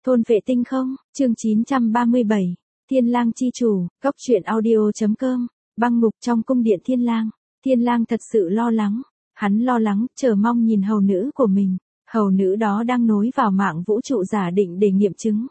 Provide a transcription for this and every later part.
Thôn vệ tinh không, chương 937, Thiên Lang chi chủ, góc truyện audio.com, băng ngục trong cung điện Thiên Lang thật sự lo lắng, hắn lo lắng, chờ mong nhìn hầu nữ của mình, hầu nữ đó đang nối vào mạng vũ trụ giả định để nghiệm chứng.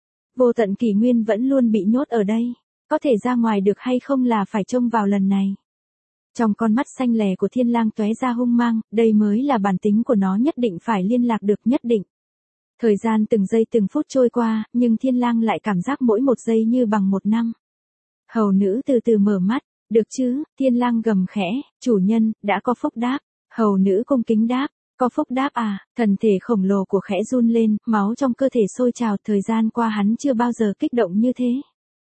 Vô tận kỷ nguyên vẫn luôn bị nhốt ở đây, có thể ra ngoài được hay không là phải trông vào lần này. Trong con mắt xanh lè của Thiên Lang tóe ra hung mang, đây mới là bản tính của nó, nhất định phải liên lạc được, nhất định. Thời gian từng giây từng phút trôi qua, nhưng Thiên Lang lại cảm giác mỗi một giây như bằng một năm. Hầu nữ từ từ mở mắt, được chứ, Thiên Lang gầm khẽ, chủ nhân, đã có phúc đáp. Hầu nữ cung kính đáp, có phúc đáp à, thần thể khổng lồ của khẽ run lên, máu trong cơ thể sôi trào, thời gian qua hắn chưa bao giờ kích động như thế.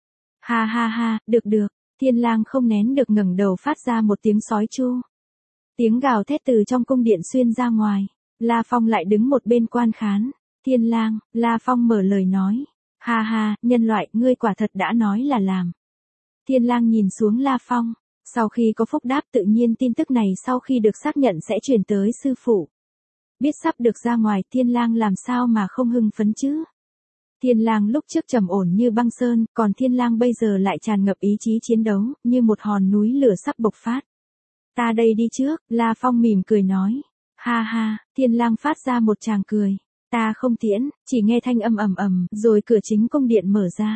Ha ha ha, được, Thiên Lang không nén được ngẩng đầu phát ra một tiếng sói chu. Tiếng gào thét từ trong cung điện xuyên ra ngoài, La Phong lại đứng một bên quan khán. Thiên Lang, La Phong mở lời nói, ha ha, nhân loại, ngươi quả thật đã nói là làm. Thiên Lang nhìn xuống La Phong, sau khi có phúc đáp tự nhiên tin tức này sau khi được xác nhận sẽ truyền tới sư phụ. Biết sắp được ra ngoài, Thiên Lang làm sao mà không hưng phấn chứ? Thiên Lang lúc trước trầm ổn như băng sơn, còn Thiên Lang bây giờ lại tràn ngập ý chí chiến đấu, như một hòn núi lửa sắp bộc phát. Ta đây đi trước, La Phong mỉm cười nói. Ha ha, Thiên Lang phát ra một tràng cười. Ta không tiễn, chỉ nghe thanh âm ầm ầm, rồi cửa chính cung điện mở ra.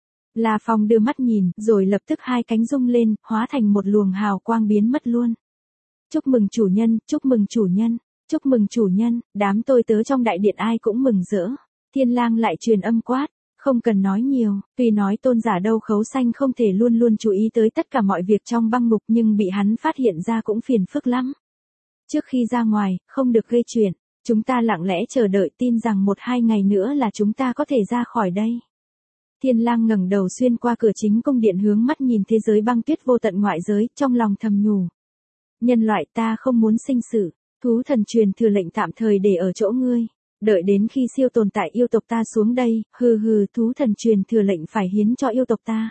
La Phong đưa mắt nhìn, rồi lập tức hai cánh rung lên, hóa thành một luồng hào quang biến mất luôn. Chúc mừng chủ nhân, chúc mừng chủ nhân, chúc mừng chủ nhân, đám tôi tớ trong đại điện ai cũng mừng rỡ. Thiên Lang lại truyền âm quát, không cần nói nhiều, tuy nói tôn giả Đâu Khấu Xanh không thể luôn luôn chú ý tới tất cả mọi việc trong băng ngục, nhưng bị hắn phát hiện ra cũng phiền phức lắm. Trước khi ra ngoài, không được gây chuyện. Chúng ta lặng lẽ chờ đợi, tin rằng 1-2 ngày nữa là chúng ta có thể ra khỏi đây. Thiên Lang ngẩng đầu xuyên qua cửa chính cung điện hướng mắt nhìn thế giới băng tuyết vô tận ngoại giới, trong lòng thầm nhủ. Nhân loại, ta không muốn sinh sự, thú thần truyền thừa lệnh tạm thời để ở chỗ ngươi. Đợi đến khi siêu tồn tại yêu tộc ta xuống đây, thú thần truyền thừa lệnh phải hiến cho yêu tộc ta.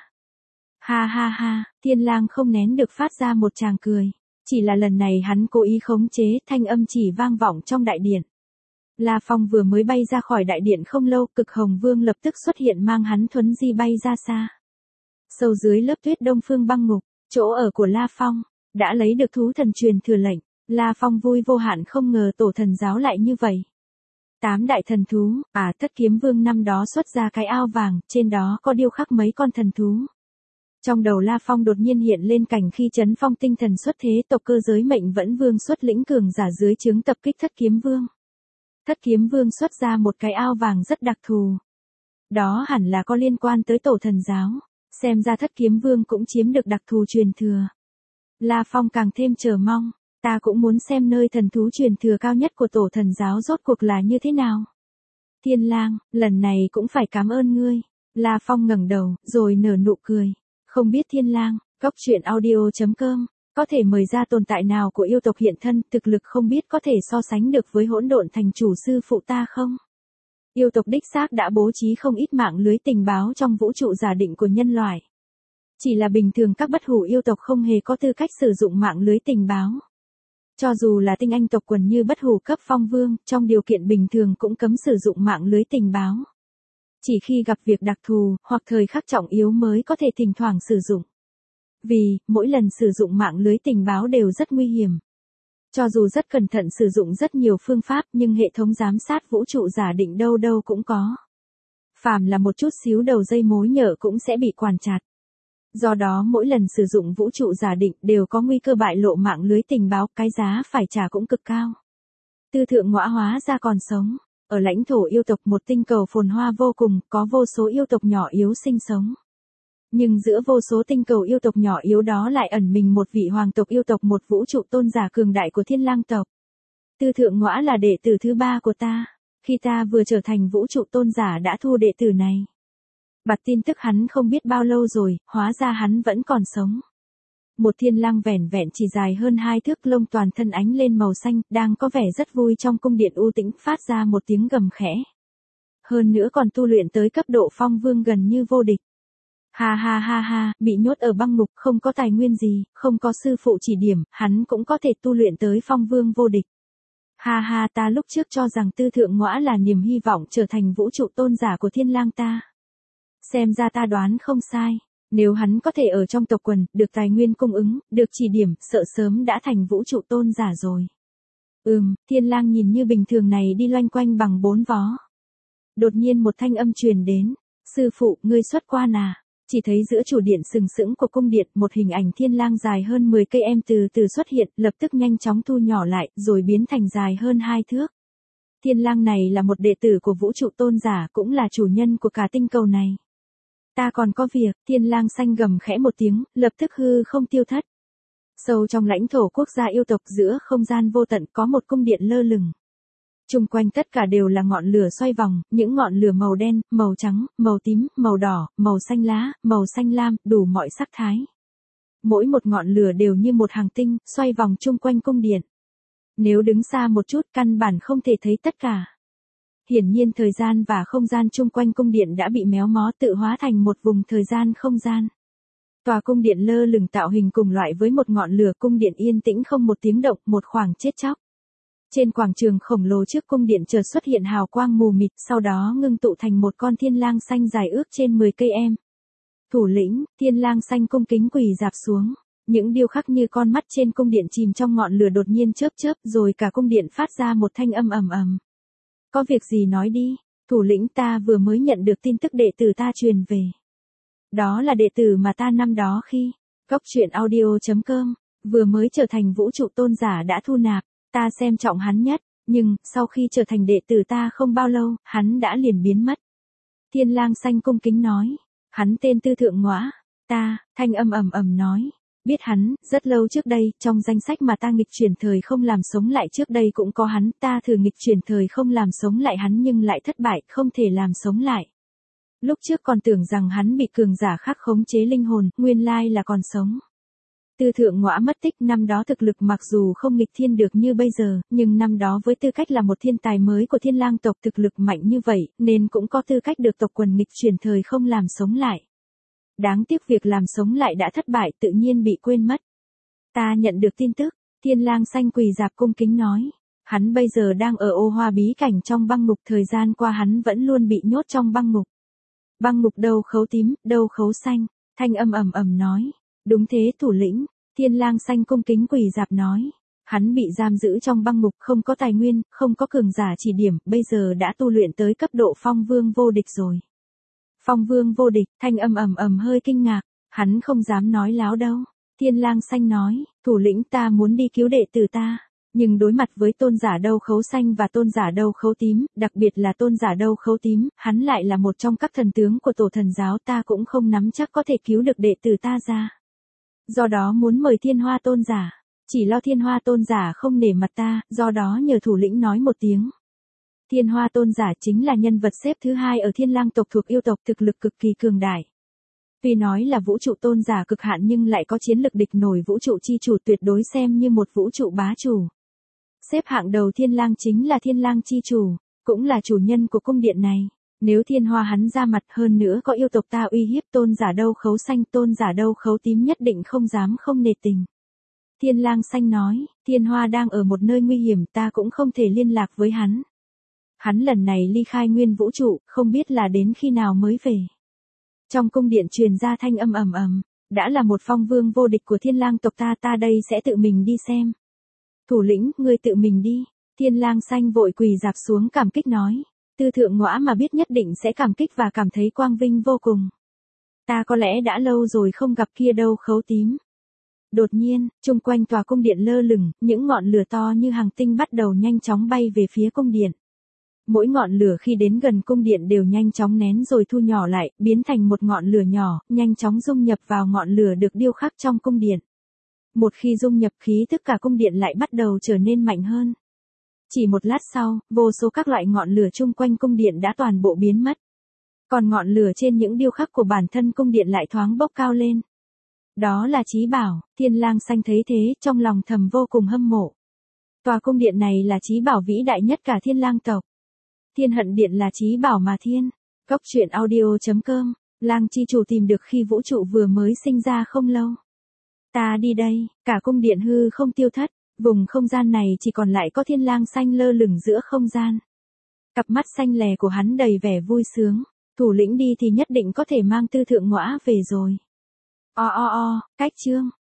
Ha ha ha, Thiên Lang không nén được phát ra một tràng cười. Chỉ là lần này hắn cố ý khống chế, thanh âm chỉ vang vọng trong đại điện. La Phong vừa mới bay ra khỏi đại điện không lâu, Cực Hồng Vương lập tức xuất hiện mang hắn thuấn di bay ra xa. Sâu dưới lớp tuyết đông phương băng ngục, chỗ ở của La Phong, đã lấy được thú thần truyền thừa lệnh. La Phong vui vô hạn, không ngờ tổ thần giáo lại như vậy. 8 đại thần thú, Thất Kiếm Vương năm đó xuất ra cái ao vàng, trên đó có điêu khắc mấy con thần thú. Trong đầu La Phong đột nhiên hiện lên cảnh khi Chấn Phong tinh thần xuất thế, tộc cơ giới Mệnh Vẫn Vương xuất lĩnh cường giả dưới trướng tập kích Thất Kiếm Vương. Thất Kiếm Vương xuất ra một cái ao vàng rất đặc thù. Đó hẳn là có liên quan tới tổ thần giáo, xem ra Thất Kiếm Vương cũng chiếm được đặc thù truyền thừa. La Phong càng thêm chờ mong, ta cũng muốn xem nơi thần thú truyền thừa cao nhất của tổ thần giáo rốt cuộc là như thế nào. Thiên Lang, lần này cũng phải cảm ơn ngươi. La Phong ngẩng đầu, rồi nở nụ cười. Không biết Thiên Lang, góc truyện audio.com, có thể mời ra tồn tại nào của yêu tộc hiện thân, thực lực không biết có thể so sánh được với Hỗn Độn Thành chủ sư phụ ta không? Yêu tộc đích xác đã bố trí không ít mạng lưới tình báo trong vũ trụ giả định của nhân loại. Chỉ là bình thường các bất hủ yêu tộc không hề có tư cách sử dụng mạng lưới tình báo. Cho dù là tinh anh tộc quần như bất hủ cấp phong vương, trong điều kiện bình thường cũng cấm sử dụng mạng lưới tình báo. Chỉ khi gặp việc đặc thù, hoặc thời khắc trọng yếu mới có thể thỉnh thoảng sử dụng. Vì, mỗi lần sử dụng mạng lưới tình báo đều rất nguy hiểm. Cho dù rất cẩn thận sử dụng rất nhiều phương pháp, nhưng hệ thống giám sát vũ trụ giả định đâu đâu cũng có. Phàm là một chút xíu đầu dây mối nhợ cũng sẽ bị quản chặt. Do đó mỗi lần sử dụng vũ trụ giả định đều có nguy cơ bại lộ mạng lưới tình báo, cái giá phải trả cũng cực cao. Tư thượng ngõa hóa ra còn sống. Ở lãnh thổ yêu tộc, một tinh cầu phồn hoa vô cùng, có vô số yêu tộc nhỏ yếu sinh sống. Nhưng giữa vô số tinh cầu yêu tộc nhỏ yếu đó lại ẩn mình một vị hoàng tộc yêu tộc, một vũ trụ tôn giả cường đại của Thiên Lang tộc. Tư thượng ngõa là đệ tử thứ 3 của ta. Khi ta vừa trở thành vũ trụ tôn giả đã thu đệ tử này. Bạt tin tức hắn không biết bao lâu rồi, hóa ra hắn vẫn còn sống. Một Thiên Lang vẻn vẹn chỉ dài hơn 2 thước, lông toàn thân ánh lên màu xanh, đang có vẻ rất vui trong cung điện u tĩnh, phát ra một tiếng gầm khẽ. Hơn nữa còn tu luyện tới cấp độ phong vương gần như vô địch. Ha ha ha ha, bị nhốt ở băng ngục, không có tài nguyên gì, không có sư phụ chỉ điểm, hắn cũng có thể tu luyện tới phong vương vô địch. Ha ha, ta lúc trước cho rằng Tư Thượng Ngõa là niềm hy vọng trở thành vũ trụ tôn giả của Thiên Lang ta. Xem ra ta đoán không sai. Nếu hắn có thể ở trong tộc quần, được tài nguyên cung ứng, được chỉ điểm, sợ sớm đã thành vũ trụ tôn giả rồi. Thiên Lang nhìn như bình thường này đi loanh quanh bằng 4 vó. Đột nhiên một thanh âm truyền đến. Sư phụ, ngươi xuất quan à? Chỉ thấy giữa chủ điện sừng sững của cung điện một hình ảnh Thiên Lang dài hơn 10 cây em từ từ xuất hiện, lập tức nhanh chóng thu nhỏ lại, rồi biến thành dài hơn 2 thước. Thiên Lang này là một đệ tử của vũ trụ tôn giả, cũng là chủ nhân của cả tinh cầu này. Ta còn có việc, Thiên Lang xanh gầm khẽ một tiếng, lập tức hư không tiêu thất. Sâu trong lãnh thổ quốc gia yêu tộc giữa không gian vô tận có một cung điện lơ lửng. Chung quanh tất cả đều là ngọn lửa xoay vòng, những ngọn lửa màu đen, màu trắng, màu tím, màu đỏ, màu xanh lá, màu xanh lam, đủ mọi sắc thái. Mỗi một ngọn lửa đều như một hàng tinh, xoay vòng chung quanh cung điện. Nếu đứng xa một chút căn bản không thể thấy tất cả. Hiển nhiên thời gian và không gian chung quanh cung điện đã bị méo mó tự hóa thành một vùng thời gian không gian. Tòa cung điện lơ lửng tạo hình cùng loại với một ngọn lửa, cung điện yên tĩnh không một tiếng động, một khoảng chết chóc. Trên quảng trường khổng lồ trước cung điện chợt xuất hiện hào quang mù mịt, sau đó ngưng tụ thành một con thiên lang xanh dài ước trên 10 cây em. Thủ lĩnh, Thiên Lang xanh cung kính quỳ rạp xuống. Những điêu khắc như con mắt trên cung điện chìm trong ngọn lửa đột nhiên chớp chớp, rồi cả cung điện phát ra một thanh âm ầm ầm. Có việc gì nói đi, thủ lĩnh, ta vừa mới nhận được tin tức đệ tử ta truyền về. Đó là đệ tử mà ta năm đó khi Cóc Truyện Audio.com vừa mới trở thành vũ trụ tôn giả đã thu nạp, ta xem trọng hắn nhất, nhưng sau khi trở thành đệ tử ta không bao lâu, hắn đã liền biến mất. Thiên Lang xanh cung kính nói, hắn tên Tư Thượng Ngõa. Ta, thanh âm ầm ầm nói, biết hắn, rất lâu trước đây, trong danh sách mà ta nghịch chuyển thời không làm sống lại trước đây cũng có hắn, ta thử nghịch chuyển thời không làm sống lại hắn nhưng lại thất bại, không thể làm sống lại. Lúc trước còn tưởng rằng hắn bị cường giả khác khống chế linh hồn, nguyên lai là còn sống. Tư Thượng Ngõa mất tích năm đó thực lực mặc dù không nghịch thiên được như bây giờ, nhưng năm đó với tư cách là một thiên tài mới của Thiên Lang tộc thực lực mạnh như vậy, nên cũng có tư cách được tộc quần nghịch chuyển thời không làm sống lại. Đáng tiếc việc làm sống lại đã thất bại, tự nhiên bị quên mất. Ta nhận được tin tức, Thiên Lang xanh quỳ rạp cung kính nói. Hắn bây giờ đang ở ô hoa bí cảnh trong băng ngục, thời gian qua hắn vẫn luôn bị nhốt trong băng ngục. Băng ngục đâu khấu tím, đâu khấu xanh, thanh âm ầm ầm nói. Đúng thế thủ lĩnh, Thiên Lang xanh cung kính quỳ rạp nói. Hắn bị giam giữ trong băng ngục, không có tài nguyên, không có cường giả chỉ điểm, bây giờ đã tu luyện tới cấp độ phong vương vô địch rồi. Phong vương vô địch, thanh âm ầm ầm hơi kinh ngạc, hắn không dám nói láo đâu. Thiên Lang xanh nói, thủ lĩnh, ta muốn đi cứu đệ tử ta, nhưng đối mặt với tôn giả đâu khấu xanh và tôn giả đâu khấu tím, đặc biệt là tôn giả đâu khấu tím, hắn lại là một trong các thần tướng của tổ thần giáo, ta cũng không nắm chắc có thể cứu được đệ tử ta ra. Do đó muốn mời Thiên Hoa tôn giả, chỉ lo Thiên Hoa tôn giả không nể mặt ta, do đó nhờ thủ lĩnh nói một tiếng. Thiên Hoa tôn giả chính là nhân vật xếp thứ 2 ở Thiên Lang tộc thuộc yêu tộc, thực lực cực kỳ cường đại. Tuy nói là vũ trụ tôn giả cực hạn nhưng lại có chiến lực địch nổi vũ trụ chi chủ, tuyệt đối xem như một vũ trụ bá chủ. Xếp hạng đầu Thiên Lang chính là Thiên Lang chi chủ, cũng là chủ nhân của cung điện này. Nếu Thiên Hoa hắn ra mặt, hơn nữa có yêu tộc ta uy hiếp, tôn giả đâu khấu xanh, tôn giả đâu khấu tím nhất định không dám không nể tình. Thiên Lang xanh nói, Thiên Hoa đang ở một nơi nguy hiểm, ta cũng không thể liên lạc với hắn. Hắn lần này ly khai nguyên vũ trụ, không biết là đến khi nào mới về. Trong cung điện truyền ra thanh âm ầm ầm, đã là một phong vương vô địch của Thiên Lang tộc ta, ta đây sẽ tự mình đi xem. Thủ lĩnh, ngươi tự mình đi. Thiên Lang xanh vội quỳ rạp xuống cảm kích nói. Tư Thượng Ngõa mà biết nhất định sẽ cảm kích và cảm thấy quang vinh vô cùng. Ta có lẽ đã lâu rồi không gặp kia đâu khấu tím. Đột nhiên, chung quanh tòa cung điện lơ lửng, những ngọn lửa to như hàng tinh bắt đầu nhanh chóng bay về phía cung điện. Mỗi ngọn lửa khi đến gần cung điện đều nhanh chóng nén rồi thu nhỏ lại, biến thành một ngọn lửa nhỏ, nhanh chóng dung nhập vào ngọn lửa được điêu khắc trong cung điện. Một khi dung nhập, khí tức cả cung điện lại bắt đầu trở nên mạnh hơn. Chỉ một lát sau, vô số các loại ngọn lửa chung quanh cung điện đã toàn bộ biến mất. Còn ngọn lửa trên những điêu khắc của bản thân cung điện lại thoáng bốc cao lên. Đó là chí bảo. Thiên Lang xanh thấy thế, trong lòng thầm vô cùng hâm mộ. Tòa cung điện này là chí bảo vĩ đại nhất cả Thiên Lang tộc. Thiên Hận Điện là chí bảo mà Thiên. Cóc Truyện Audio.com, Lang chi chủ tìm được khi vũ trụ vừa mới sinh ra không lâu. Ta đi đây, cả cung điện hư không tiêu thất. Vùng không gian này chỉ còn lại có Thiên Lang xanh lơ lửng giữa không gian. Cặp mắt xanh lè của hắn đầy vẻ vui sướng. Thủ lĩnh đi thì nhất định có thể mang Tư Thượng Ngõa về rồi. Cách chương.